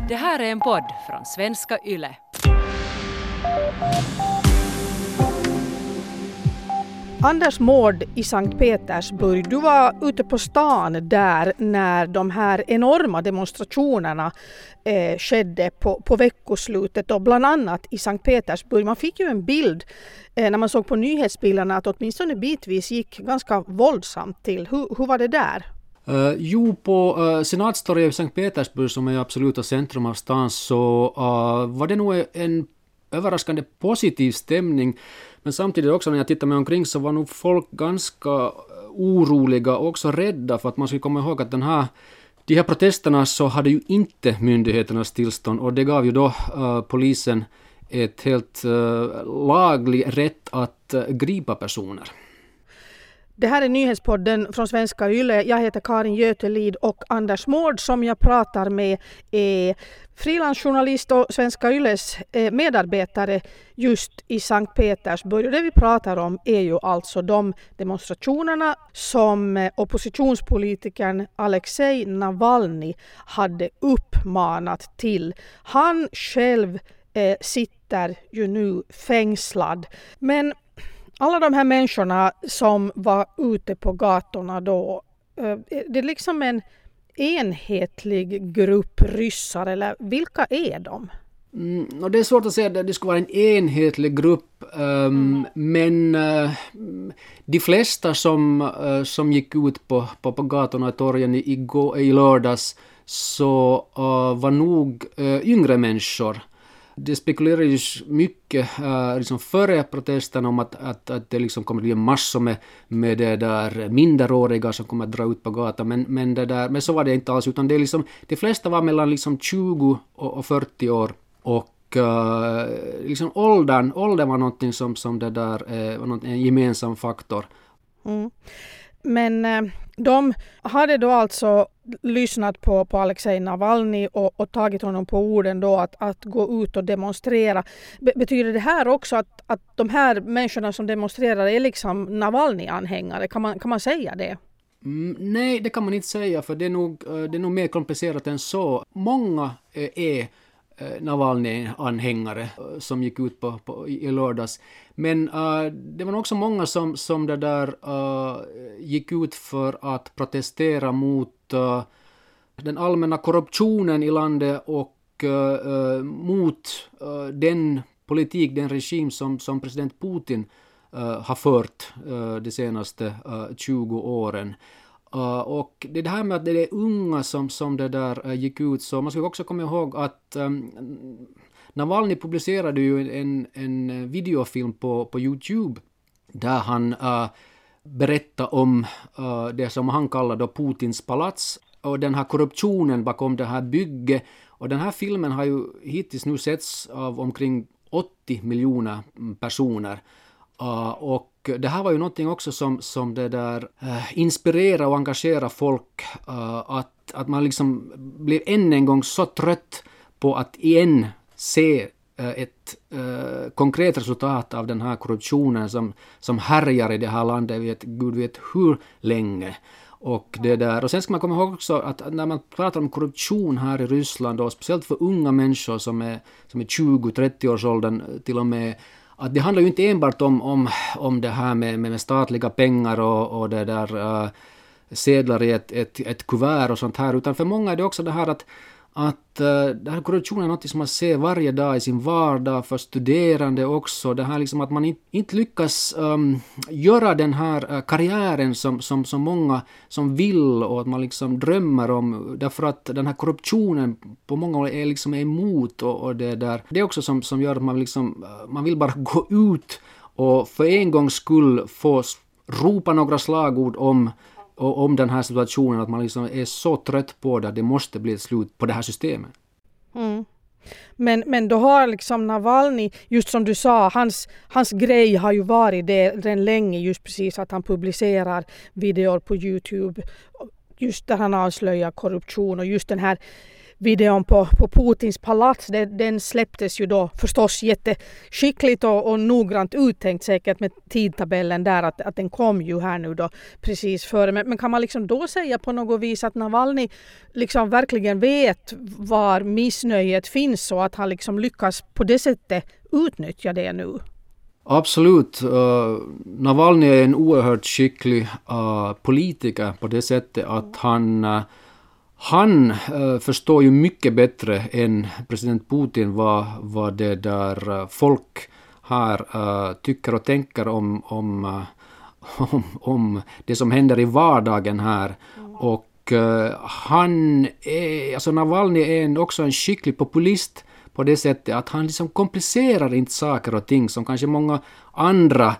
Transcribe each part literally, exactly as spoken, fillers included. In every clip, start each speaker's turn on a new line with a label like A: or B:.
A: Det här är en podd från Svenska Yle.
B: Anders Mård i Sankt Petersburg, du var ute på stan där när de här enorma demonstrationerna eh, skedde på, på veckoslutet och bland annat i Sankt Petersburg. Man fick ju en bild eh, när man såg på nyhetsbilderna att åtminstone bitvis gick ganska våldsamt till. Hur, hur var det där?
C: Uh, jo, på uh, Senatstorget i Sankt Petersburg, som är absoluta centrum av stan, så uh, var det nog en överraskande positiv stämning. Men samtidigt också när jag tittar mig omkring så var nog folk ganska oroliga och också rädda, för att man ska komma ihåg att den här, de här protesterna så hade ju inte myndigheternas tillstånd, och det gav ju då uh, polisen ett helt uh, laglig rätt att uh, gripa personer.
B: Det här är nyhetspodden från Svenska Yle. Jag heter Karin Götelid och Anders Mård som jag pratar med är frilansjournalist och Svenska Yles medarbetare just i Sankt Petersburg. Och det vi pratar om är ju alltså de demonstrationerna som oppositionspolitikern Alexej Navalny hade uppmanat till. Han själv eh, sitter ju nu fängslad. Men alla de här människorna som var ute på gatorna då, det är liksom en enhetlig grupp ryssar, eller vilka är de?
C: Mm, och det är svårt att säga att det skulle vara en enhetlig grupp, um, mm. men uh, de flesta som, uh, som gick ut på, på, på gatorna och torgen i, i, i lördags så uh, var nog uh, yngre människor. Det spekulerades mycket uh, liksom före protesten om att, att, att det liksom kommer att bli massor med, med det där minderåriga som kommer att dra ut på gatan. Men, men, det där, men så var det inte alls, utan det är liksom, de flesta var mellan liksom tjugo och, och fyrtio år. Och uh, liksom åldern, åldern var någonting som, som det där, uh, var något, en gemensam faktor.
B: Mm. Men eh, de hade då alltså lyssnat på, på Alexej Navalny och, och tagit honom på orden då att, att gå ut och demonstrera. Be- betyder det här också att, att de här människorna som demonstrerar är liksom Navalny-anhängare? Kan man, kan man säga det?
C: Mm, nej, det kan man inte säga, för det är nog, det är nog mer komplicerat än så. Många är Navalny-anhängare som gick ut på, på, i lördags. Men uh, det var också många som, som det där, uh, gick ut för att protestera mot uh, den allmänna korruptionen i landet och uh, mot uh, den politik, den regim som, som president Putin uh, har fört uh, de senaste uh, tjugo åren. Uh, och det är det här med att det är unga som, som det där uh, gick ut, så man ska också komma ihåg att um, Navalny publicerade ju en, en videofilm på, på YouTube där han uh, berättade om uh, det som han kallar då Putins palats och den här korruptionen bakom det här bygget. Och den här filmen har ju hittills nu setts av omkring åttio miljoner personer. Uh, och det här var ju någonting också som, som det där uh, inspirerar och engagerar folk, uh, att, att man liksom blev än en gång så trött på att igen se uh, ett uh, konkret resultat av den här korruptionen som, som härjar i det här landet, vet, Gud vet hur länge. Och, det där. Och sen ska man komma ihåg också att när man pratar om korruption här i Ryssland, och speciellt för unga människor som är, som är tjugo till trettio års åldern till och med, att det handlar ju inte enbart om, om, om det här med, med statliga pengar och, och det där uh, sedlar i ett, ett, ett kuvert och sånt här, utan för många är det också det här att, att uh, det här korruptionen är något som man ser varje dag i sin vardag, för studerande också, det här liksom att man inte, inte lyckas um, göra den här uh, karriären som, som, som många som vill och att man liksom drömmer om, därför att den här korruptionen på många håll är liksom emot, och, och det där, det är också som, som gör att man liksom, uh, man vill bara gå ut och för en gångs skull få ropa några slagord om och om den här situationen, att man liksom är så trött på det, det måste bli ett slut på det här systemet.
B: Mm. Men, men då har liksom Navalny, just som du sa, hans, hans grej har ju varit det den länge, just precis att han publicerar videor på YouTube, just där han avslöjar korruption och just den här videon på, på Putins palats, det, den släpptes ju då förstås jätteskickligt och, och noggrant uttänkt säkert med tidtabellen där att, att den kom ju här nu då precis före. Men, men kan man liksom då säga på något vis att Navalny liksom verkligen vet var missnöjet finns och att han liksom lyckas på det sättet utnyttja det nu?
C: Absolut. Uh, Navalny är en oerhört skicklig uh, politiker på det sättet att han, uh, han uh, förstår ju mycket bättre än president Putin vad, vad det där uh, folk här uh, tycker och tänker om, om, uh, om, om det som händer i vardagen här. Mm. Och uh, han är, alltså Navalny är en, också en skicklig populist på det sättet att han liksom komplicerar inte saker och ting som kanske många andra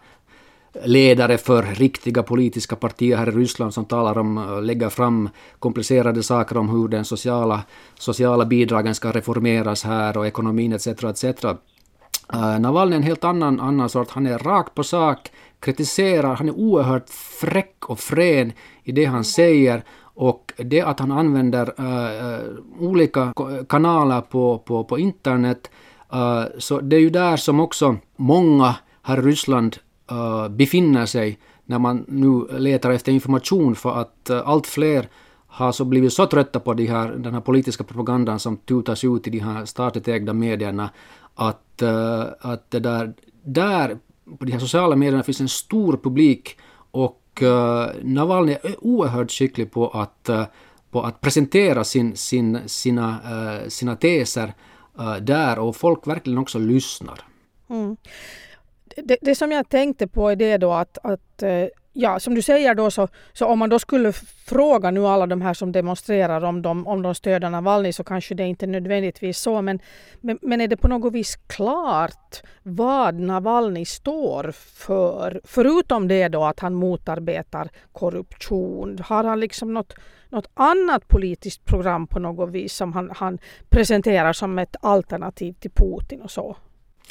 C: ledare för riktiga politiska partier här i Ryssland som talar om, lägger fram komplicerade saker om hur den sociala, sociala bidragen ska reformeras här och ekonomin et cetera et cetera. Uh, Navalny är en helt annan, annan sort. Han är rakt på sak, kritiserar, han är oerhört fräck och frän i det han säger. Och det att han använder uh, olika kanaler på, på, på internet, uh, så det är ju där som också många här i Ryssland uh, befinner sig när man nu letar efter information, för att uh, allt fler har så blivit så trötta på de här, den här politiska propagandan som tutas ut i de här statligt ägda medierna att, uh, att det där, där på de här sociala medierna finns en stor publik. Och uh, Navalny är oerhört skicklig på att, uh, på att presentera sin, sin, sina, uh, sina teser uh, där, och folk verkligen också lyssnar.
B: Mm. Det, det som jag tänkte på är det då att, att ja, som du säger då, så, så om man då skulle fråga nu alla de här som demonstrerar om de, om de stöder Navalny, så kanske det inte nödvändigtvis så, men, men, men är det på något vis klart vad Navalny står för, förutom det då att han motarbetar korruption? Har han liksom något, något annat politiskt program på något vis som han, han presenterar som ett alternativ till Putin och så?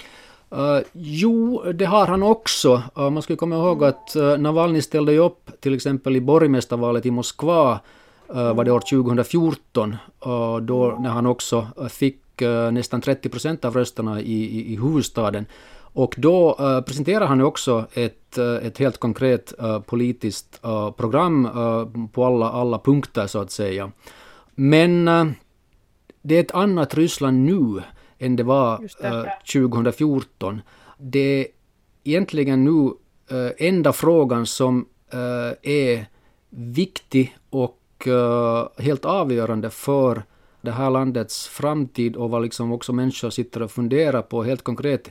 C: Uh, jo, det har han också. Uh, man ska komma ihåg att uh, Navalny ställde ju upp till exempel i borgmästarvalet i Moskva uh, var det år tjugohundrafjorton, uh, då när han också uh, fick uh, nästan trettio procent av rösterna i, i, i huvudstaden. Och då uh, presenterar han också ett, uh, ett helt konkret uh, politiskt uh, program uh, på alla, alla punkter så att säga. Men uh, det är ett annat Ryssland nu än det var uh, tjugohundrafjorton. Det är egentligen nu uh, enda frågan som uh, är viktig och uh, helt avgörande för det här landets framtid, och vad liksom också människor sitter och funderar på helt konkret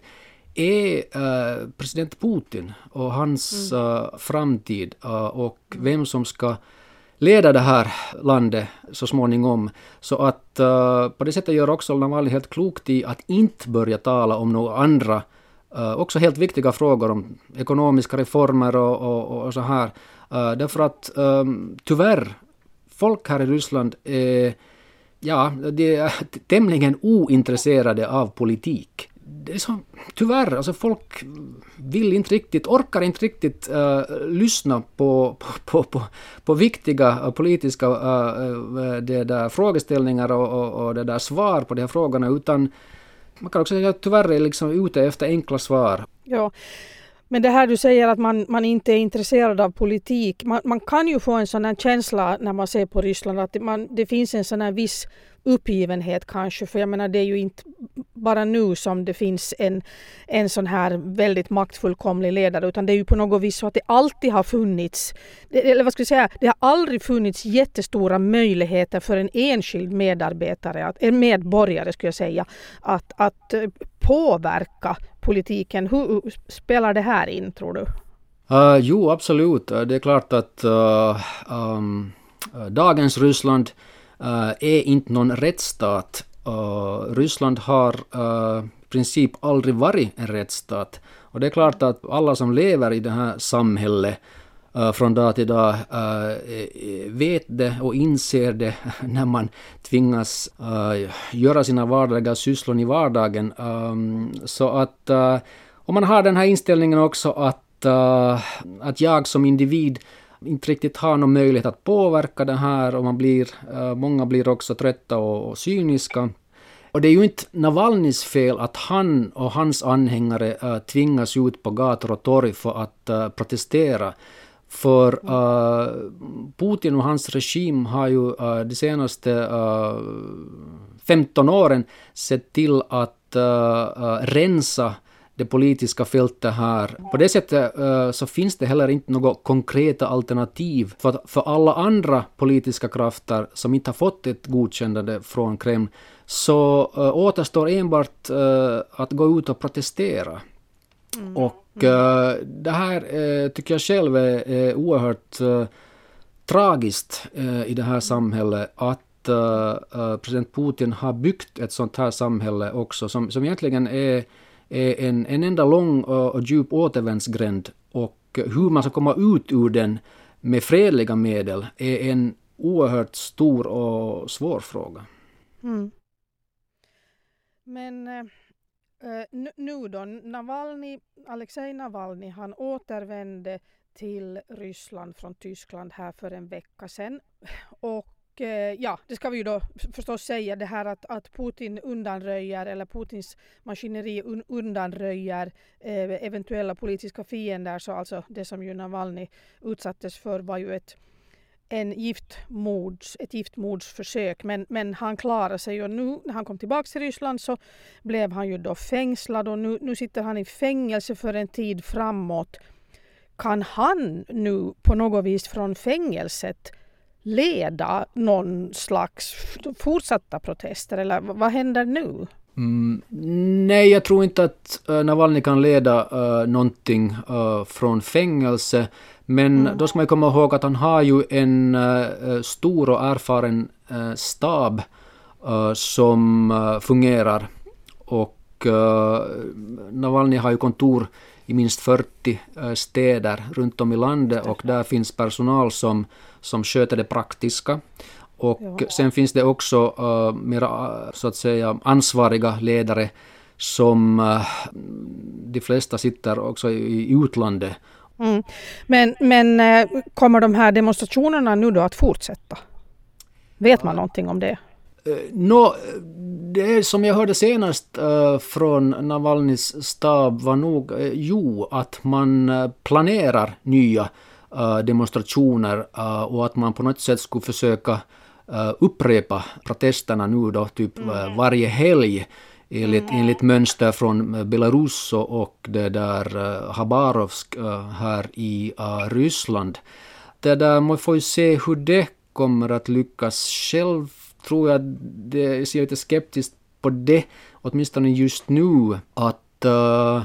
C: är uh, president Putin och hans mm. uh, framtid uh, och vem som ska leda det här landet så småningom. Så att uh, på det sättet gör också Navalny helt klokt i att inte börja tala om några andra, uh, också helt viktiga frågor om ekonomiska reformer och, och, och så här. Uh, därför att um, tyvärr, folk här i Ryssland är, ja, de är tämligen ointresserade av politik. Det är så, tyvärr, alltså folk vill inte riktigt, orkar inte riktigt uh, lyssna på, på, på, på viktiga uh, politiska uh, det där frågeställningar och, och, och det där svar på de här frågorna, utan man kan också säga att tyvärr är liksom ute efter enkla svar.
B: Ja, men det här du säger att man, man inte är intresserad av politik, man, man kan ju få en sån här känsla när man ser på Ryssland att man, det finns en sån här viss uppgivenhet kanske, för jag menar det är ju inte bara nu som det finns en, en sån här väldigt maktfullkomlig ledare, utan det är ju på något vis så att det alltid har funnits, eller vad ska jag säga, det har aldrig funnits jättestora möjligheter för en enskild medarbetare, att, en medborgare skulle jag säga, att, att påverka politiken. Hur spelar det här in, tror du?
C: Uh, jo, absolut. Det är klart att uh, um, dagens Ryssland Uh, är inte någon rättsstat. Uh, Ryssland har uh, i princip aldrig varit en rättsstat. Och det är klart att alla som lever i det här samhället uh, från dag till dag uh, vet det och inser det när man tvingas uh, göra sina vardagliga sysslor i vardagen. Um, så att uh, om man har den här inställningen också att, uh, att jag som individ inte riktigt har någon möjlighet att påverka det här och man blir, många blir också trötta och, och cyniska. Och det är ju inte Navalnys fel att han och hans anhängare äh, tvingas ut på gator och torg för att äh, protestera. För äh, Putin och hans regim har ju äh, de senaste äh, femton åren sett till att äh, rensa det politiska fältet här. På det sättet äh, så finns det heller inte något konkreta alternativ för, för alla andra politiska krafter som inte har fått ett godkännande från Kreml. Så äh, återstår enbart äh, att gå ut och protestera. Mm. Och äh, det här äh, tycker jag själv är, är oerhört äh, tragiskt äh, i det här samhället att äh, president Putin har byggt ett sånt här samhälle också som, som egentligen är, är en, en enda lång och, och djup återvändsgränd. Och hur man ska komma ut ur den med fredliga medel är en oerhört stor och svår fråga.
B: Mm. Men äh, nu då, Navalny, Alexej Navalny, han återvände till Ryssland från Tyskland här för en vecka sedan. Och äh, ja, det ska vi ju då förstås säga, det här att, att Putin undanröjer, eller Putins maskineri un, undanröjer äh, eventuella politiska fiender, så alltså det som ju Navalny utsattes för var ju ett en giftmords, ett giftmordsförsök, men, men han klarade sig och nu när han kom tillbaka till Ryssland så blev han ju då fängslad och nu, nu sitter han i fängelse för en tid framåt. Kan han nu på något vis från fängelset leda någon slags fortsatta protester eller vad händer nu?
C: Mm, nej, jag tror inte att uh, Navalny kan leda uh, någonting uh, från fängelse. Men mm. då ska man komma ihåg att han har ju en uh, stor och erfaren uh, stab uh, som uh, fungerar. Och uh, Navalny har ju kontor i minst fyrtio uh, städer runt om i landet och där finns personal som, som sköter det praktiska. Och ja. Sen finns det också uh, mera, så att säga, ansvariga ledare som uh, de flesta sitter också i, i utlandet.
B: Mm. Men, men kommer de här demonstrationerna nu då att fortsätta? Vet man någonting om det?
C: Nå, det som jag hörde senast uh, från Navalnys stab var nog uh, jo, att man uh, planerar nya uh, demonstrationer uh, och att man på något sätt skulle försöka uh, upprepa protesterna nu då typ mm. uh, varje helg. Enligt, mm. enligt mönster från Belarus och det där uh, Habarovsk uh, här i uh, Ryssland. Det där, man får ju se hur det kommer att lyckas. Själv tror jag det, jag ser lite skeptiskt på det, åtminstone just nu, att uh,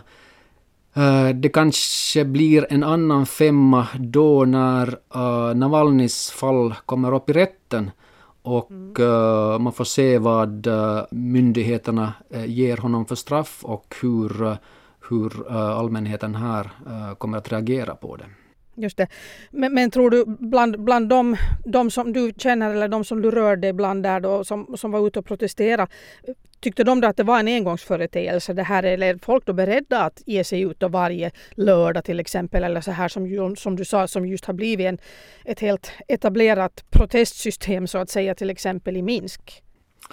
C: uh, det kanske blir en annan femma då när uh, Navalnys fall kommer upp i rätten. Och mm. uh, man får se vad uh, myndigheterna uh, ger honom för straff och hur, uh, hur uh, allmänheten här uh, kommer att reagera på det.
B: Just det. Men, men tror du bland, bland de, de som du känner eller de som du rörde ibland där då, som, som var ute och protestera, tyckte de då att det var en engångsföreteelse det här, eller är folk då beredda att ge sig ut och varje lördag till exempel, eller så här som, som du sa, som just har blivit en, ett helt etablerat protestsystem så att säga, till exempel i Minsk?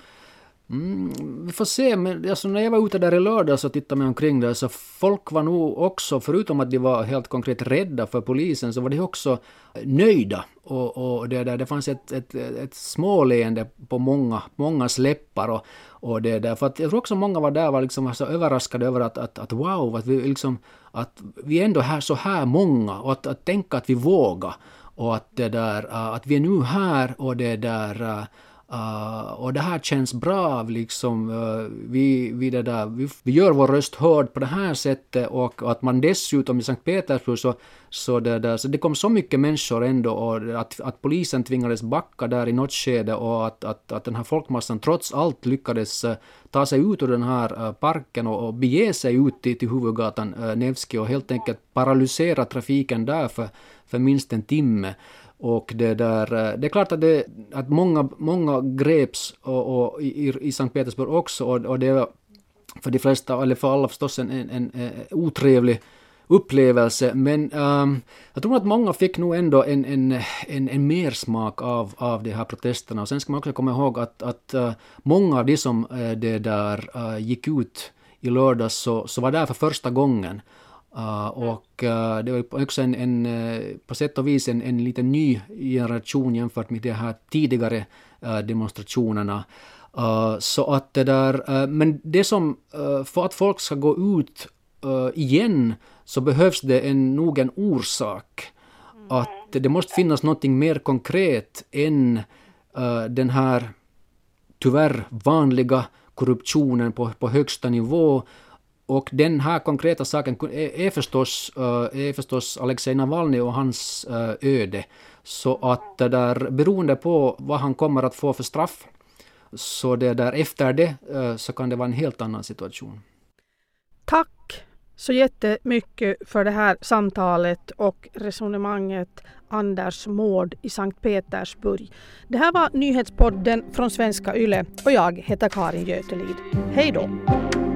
C: Mm, vi får se, men alltså när jag var ute där i lördag så tittade mig omkring där, så folk var nog också, förutom att de var helt konkret rädda för polisen, så var de också nöjda och, och det, där, det fanns ett, ett, ett småleende på många, många läppar och, och det där, för att jag tror också många var där var liksom så överraskade över att, att, att wow, att vi, liksom, att vi är ändå här så här många och att, att tänka att vi vågar och att, det där, att vi är nu här och det där. Uh, och det här känns bra, liksom, uh, vi, vi, det där, vi, vi gör vår röst hörd på det här sättet och, och att man dessutom i Sankt Petersburg så, så, det, där, så det kom så mycket människor ändå och att, att polisen tvingades backa där i något skede och att, att, att den här folkmassan trots allt lyckades uh, ta sig ut ur den här uh, parken och, och bege sig ut till, till huvudgatan uh, Nevsky och helt enkelt paralysera trafiken där för, för minst en timme. Och det där, det är klart att, det, att många, många greps och, och i, i Sankt Petersburg också och, och det var för de flesta, eller för alla förstås en, en, en otrevlig upplevelse, men um, jag tror att många fick nog ändå en, en, en, en mersmak av, av de här protesterna. Och sen ska man också komma ihåg att, att uh, många av de som uh, det där uh, gick ut i lördags så, så var där för första gången. Uh, och uh, det var också en, en, uh, på sätt och vis en, en lite ny generation jämfört med de här tidigare uh, demonstrationerna. Uh, så att det där, uh, men det som, uh, för att folk ska gå ut uh, igen så behövs det en, nog en orsak. Mm. Att det måste finnas något mer konkret än uh, den här tyvärr vanliga korruptionen på, på högsta nivå. Och den här konkreta saken är, är, förstås, uh, är förstås Alexej Navalny och hans uh, öde. Så att det där, beroende på vad han kommer att få för straff, så det där, efter det uh, så kan det vara en helt annan situation.
B: Tack så jättemycket för det här samtalet och resonemanget, Anders Mård i Sankt Petersburg. Det här var nyhetspodden från Svenska Yle och jag heter Karin Götelid. Hej då!